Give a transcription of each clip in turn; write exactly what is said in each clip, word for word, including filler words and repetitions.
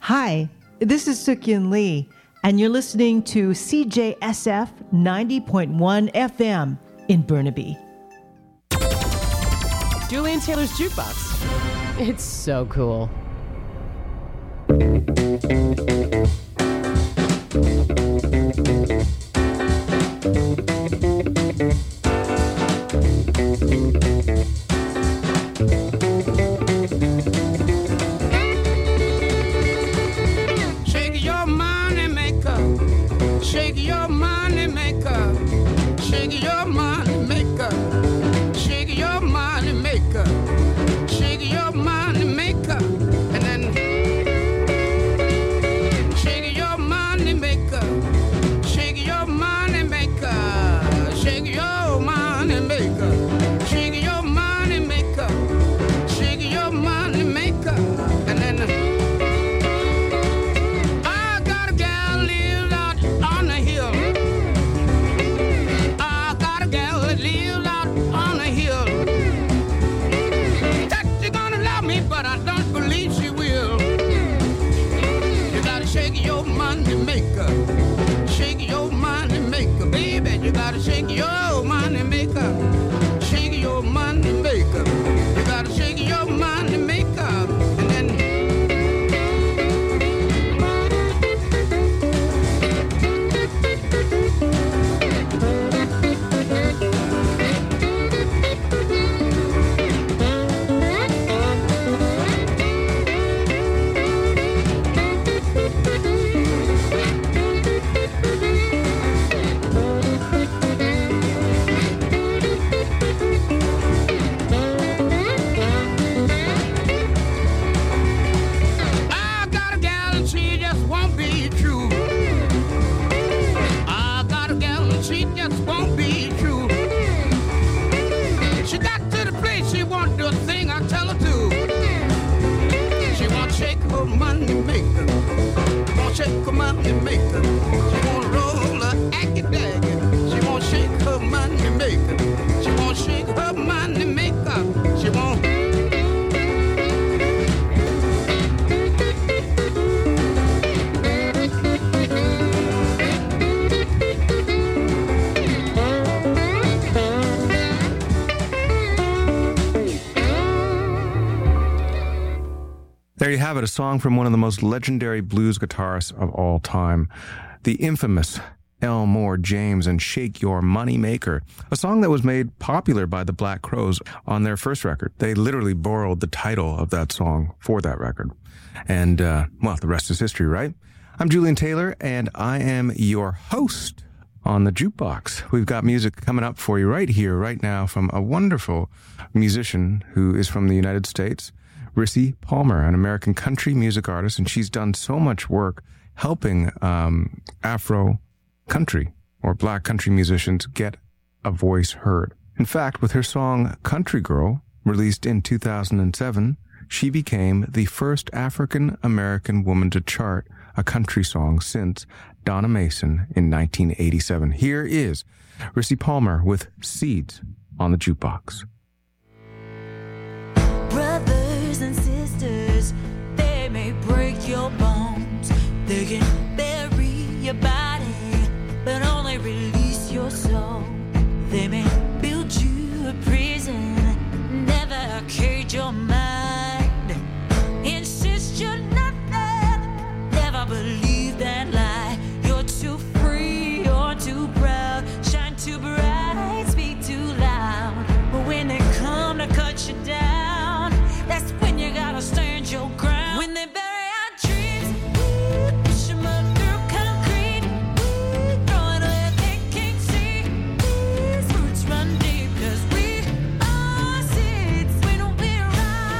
Hi, this is Sukyin Lee, and you're listening to C J S F ninety point one F M in Burnaby. Julian Taylor's Jukebox. It's so cool. Shake your money maker, shake your money maker, shake your money maker, shake your money maker, shake your money maker, and then shake your money maker, shake your money maker, shake your money maker, shake your money maker, shake your money maker, and then. Shake your money maker, baby. You gotta shake your money maker. Shake your money maker. You gotta shake your money maker. And then money maker, won't shake her money maker. She won't roll her acky daggy. She won't shake her money maker. She won't shake her money maker. She won't. There you have it, a song from one of the most legendary blues guitarists of all time, the infamous Elmore James, and Shake Your Money Maker, a song that was made popular by the Black Crowes on their first record. They literally borrowed the title of that song for that record. And, uh, well, the rest is history, right? I'm Julian Taylor, and I am your host on the Jukebox. We've got music coming up for you right here, right now, from a wonderful musician who is from the United States, Rissi Palmer, an American country music artist, and she's done so much work helping um, Afro country or black country musicians get a voice heard. In fact, with her song Country Girl, released in two thousand seven, she became the first African American woman to chart a country song since Donna Mason in nineteen eighty-seven. Here is Rissi Palmer with Seeds on the Jukebox. Brothers and sisters, they may break your bones. They can bury your body, but only release your soul. They may build you a prison, never cage your mind. Insist you're nothing, never believe that lie. You're too free, you're too proud, shine too bright, speak too loud. But when they come to cut you down, that's when you gotta stand your ground. When they bury our dreams, we push them up through concrete, we throwing away they can't see. These roots run deep, cause we are seeds. We don't be around.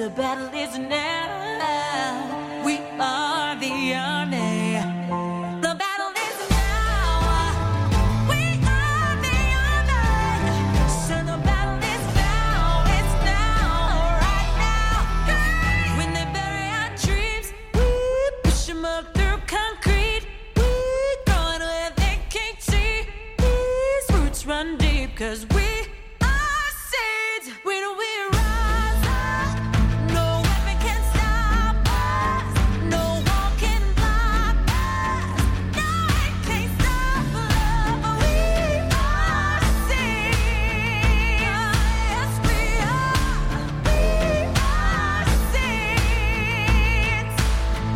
the battle is now. We are the army. The battle is now. We are the army. So the battle is now. It's now, right now. When they bury our dreams, we push them up through concrete. We going where they can't see. These roots run deep, 'cause we are seeds. When we rise up, no weapon can stop us. No wall can block us. No, it can't stop love. We are seeds. Yes, we are. We are seeds.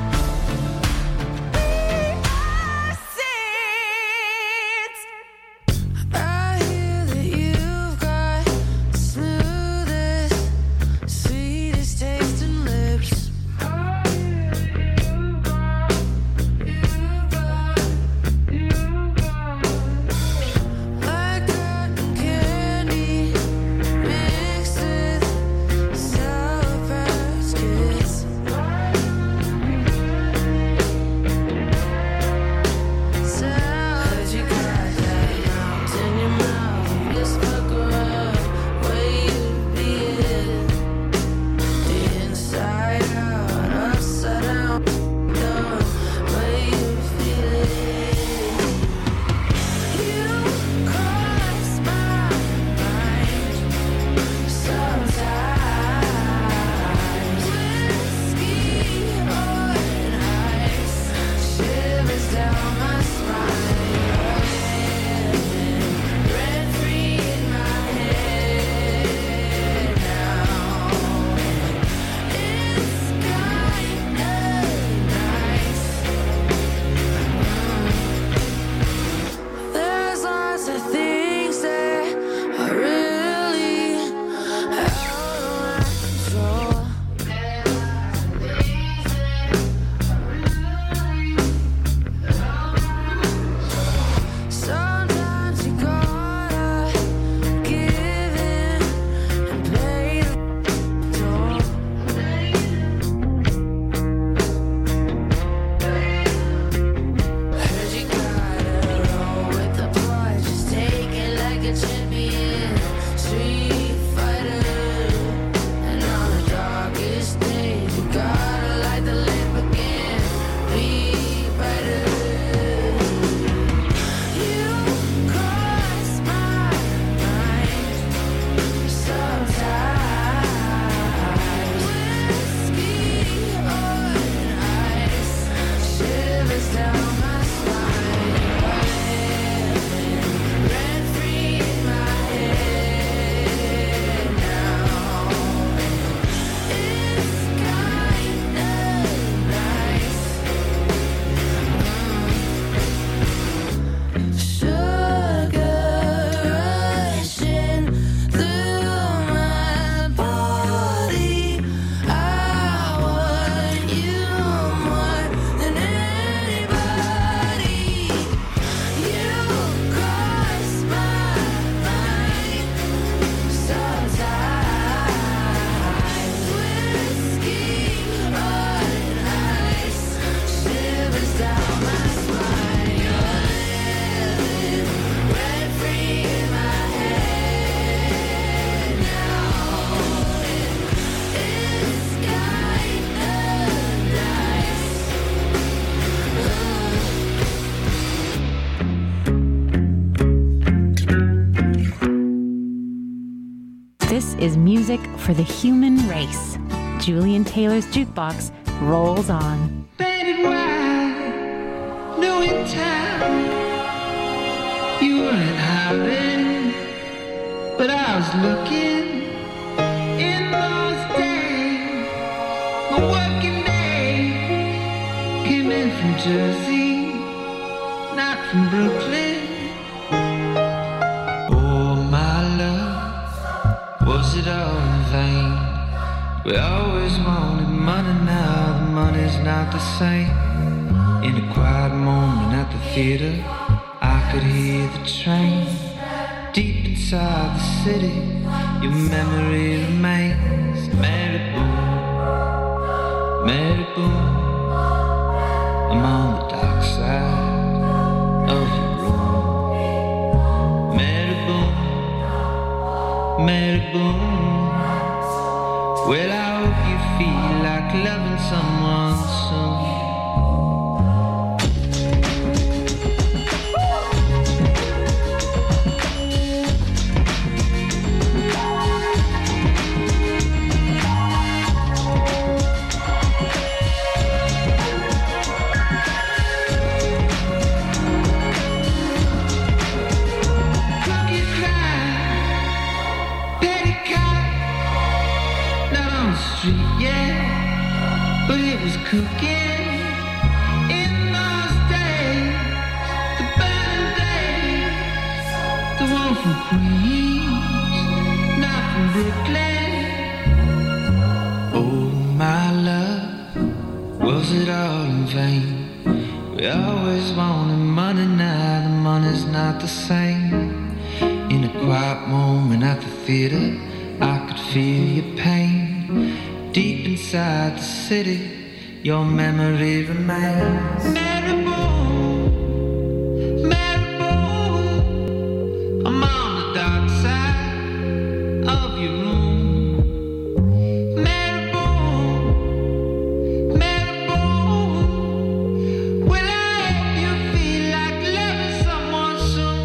We are seeds. I hear that you've got the smoothest, sweetest tasting lips. I hear that you've got, you've got, you've got like cotton candy mixed with Sour Patch Kids. Heard you got that mouth in your mouth. Let's fuck around where you be it. The inside out, upside down, down where you feel it. You cross my mind sometimes. Whiskey on ice shivers down my spine. Rent free in my head now. It's kinda nice. There's lots of things that are really out of my control. Sometimes you gotta give in and play the door. Heard you gotta roll with the punch, just take it like a champion, street fighter. And on the darkest days, you gotta light the lamp again, be brighter. You cross my mind sometimes. Whiskey on ice shivers down my spine. Rent free in my head now. It's kinda nice. Sugar rushing through my body. I want you more than anybody. You cross my mind sometimes. Whiskey on ice shivers down my spine. You're living rent free in my head now. It's kinda nice. This is music for the human race. Julian Taylor's Jukebox rolls on. Painted white, no in town. You weren't hiding, but I was looking in those days. My working day came in from Jersey, not from Brooklyn. Oh, my love, was it all in vain? We always wanted money, now the money's not the same. In a quiet moment at the theater, I could hear the train. Deep inside the city, your memory remains. Mary Boone, Mary Boone, I'm on the dark side of your room. Mary Boone, Mary Boone, well I hope you feel like loving someone soon. Cooking in those days, the burning days, the one from Queens, not from Brooklyn. Oh my love, was it all in vain? We always wanted money, now the money's not the same. In a quiet moment at the theater, I could feel your pain. Deep inside the city, your memory remains. Mary Boone, Mary Boone, I'm on the dark side of your room. Mary Boone, Mary Boone, will I help you feel like loving someone soon?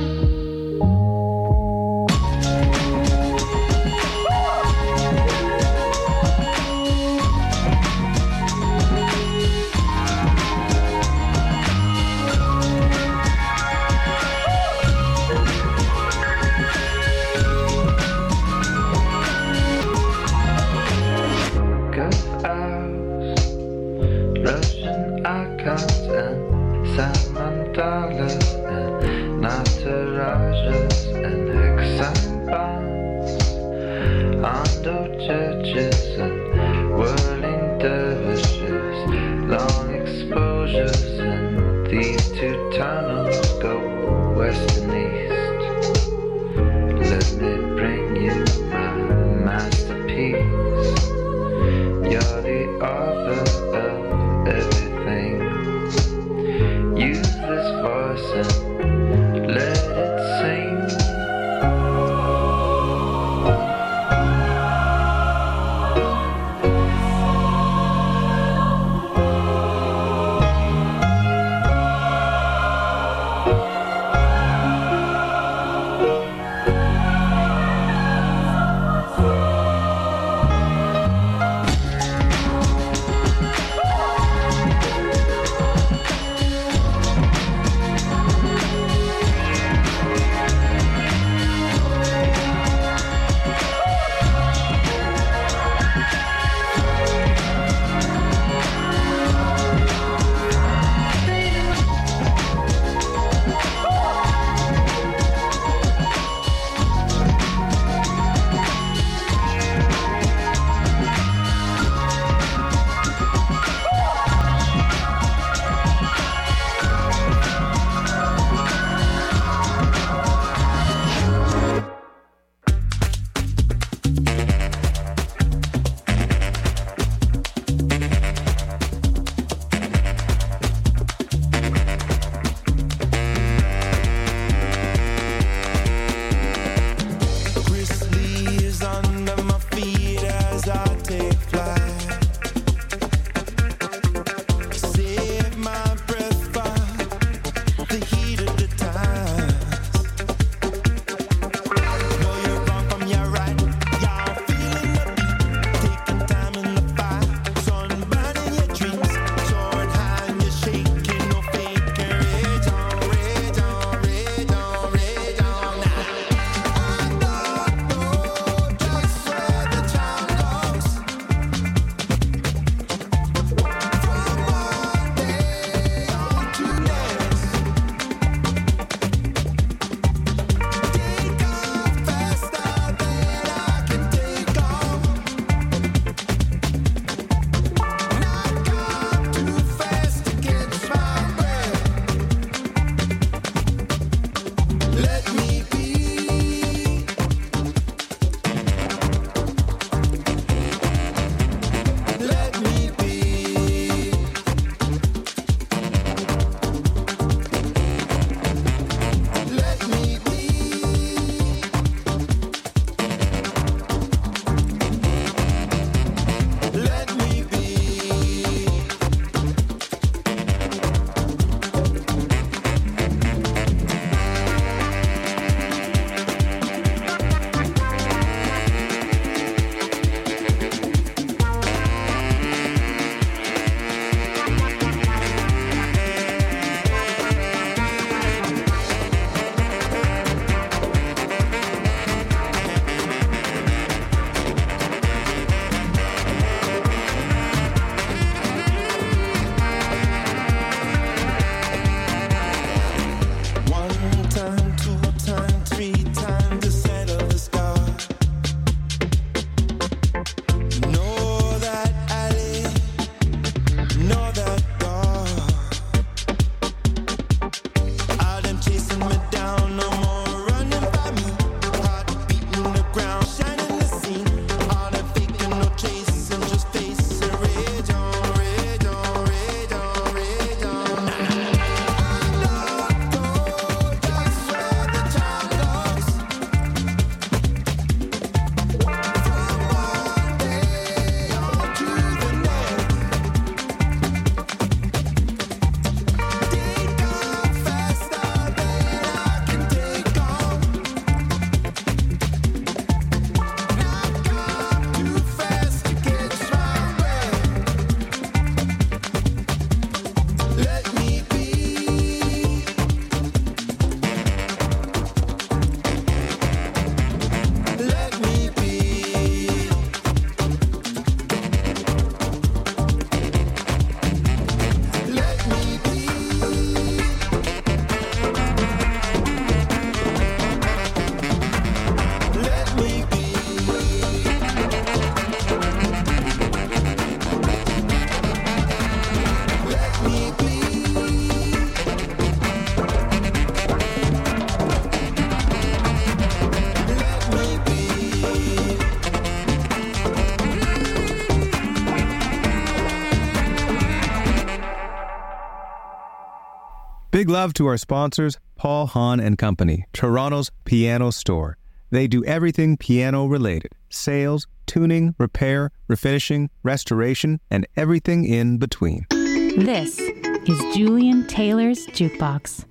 Big love to our sponsors, Paul Hahn and Company, Toronto's piano store. They do everything piano related: sales, tuning, repair, refinishing, restoration, and everything in between. This is Julian Taylor's Jukebox.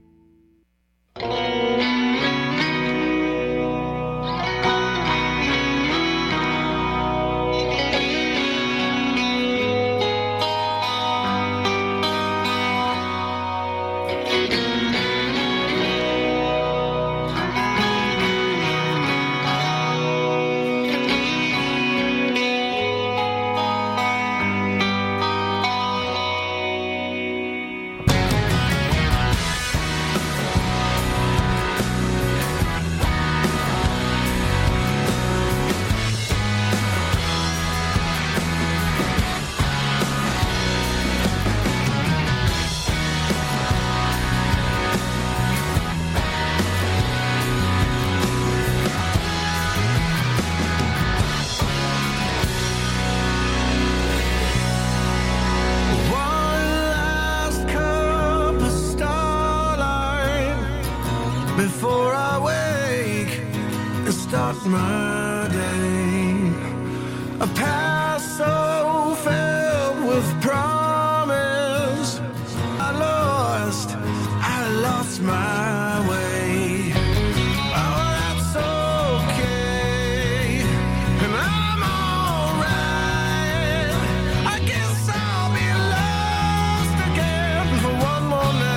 Before I wake and start my day, a past so filled with promise. I lost, I lost my way. Oh, that's okay, and I'm alright. I guess I'll be lost again for one more night.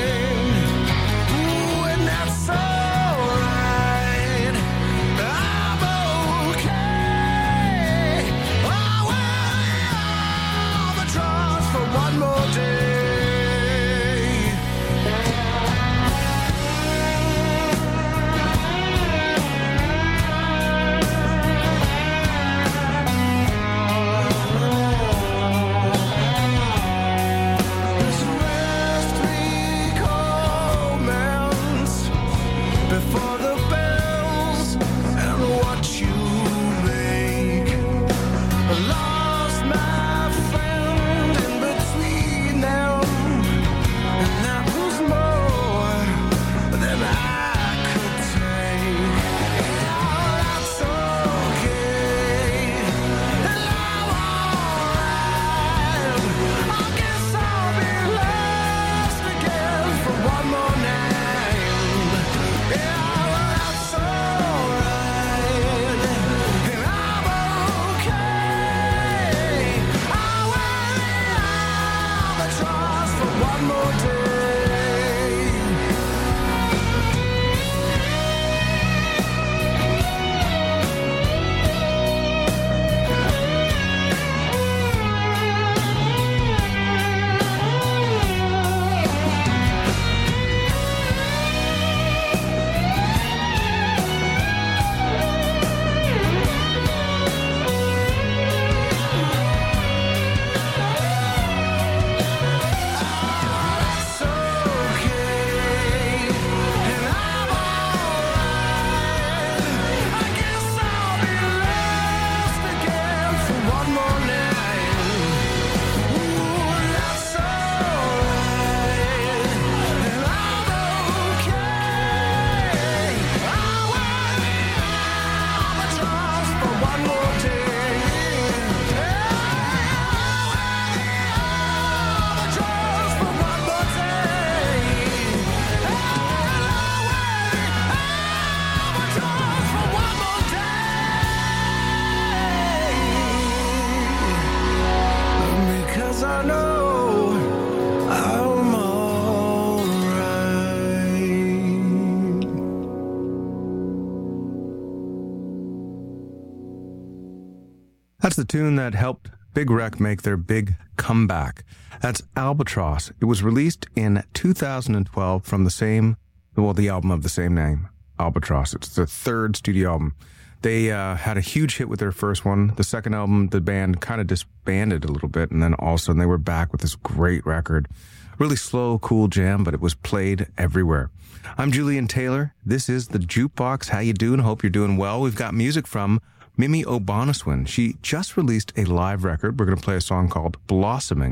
That's the tune that helped Big Wreck make their big comeback. That's Albatross. It was released in two thousand twelve from the same, well, the album of the same name, Albatross. It's the third studio album. They uh, had a huge hit with their first one. The second album, the band kind of disbanded a little bit, and then all of a sudden they were back with this great record. Really slow, cool jam, but it was played everywhere. I'm Julian Taylor. This is The Jukebox. How you doing? Hope you're doing well. We've got music from Mimi Obanuswin. She just released a live record. We're going to play a song called Blossoming.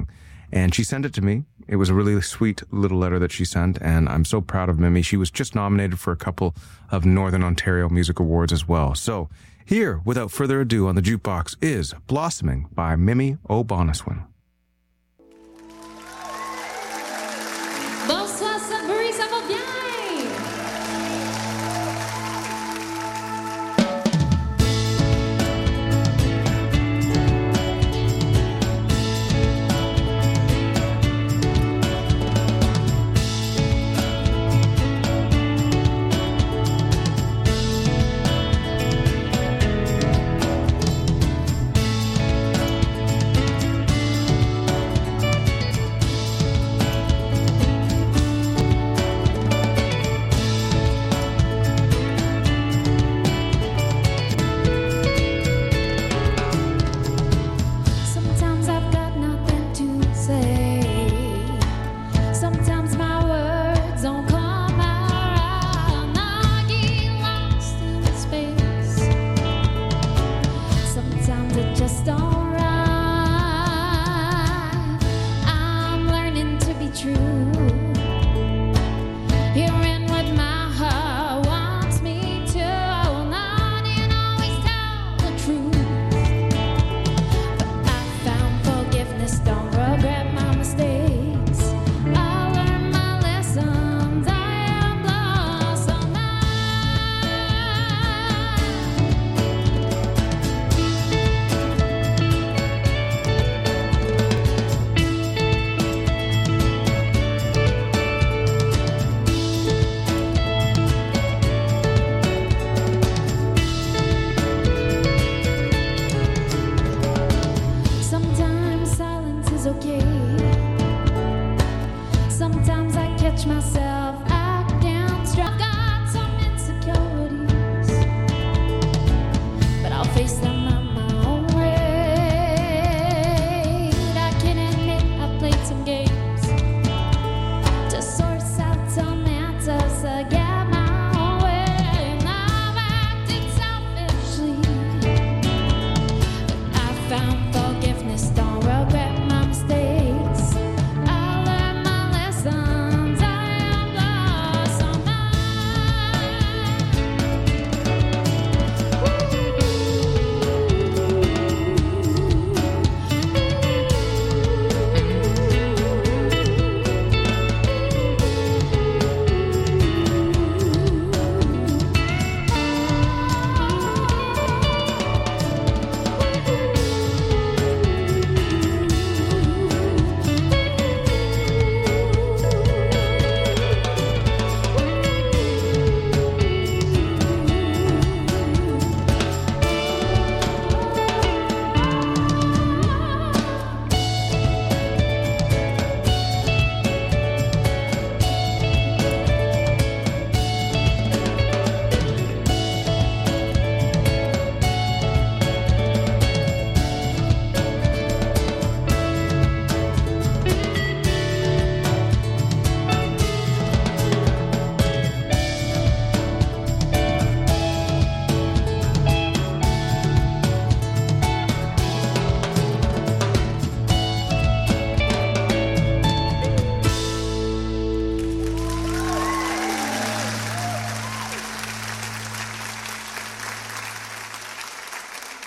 And she sent it to me. It was a really sweet little letter that she sent, and I'm so proud of Mimi. She was just nominated for a couple of Northern Ontario Music Awards as well. So here, without further ado, on the Jukebox is Blossoming by Mimi O'Bonnaswin. Bonsoir, Sudbury, ça va bien?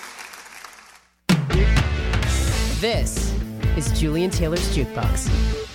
This is Julian Taylor's Jukebox.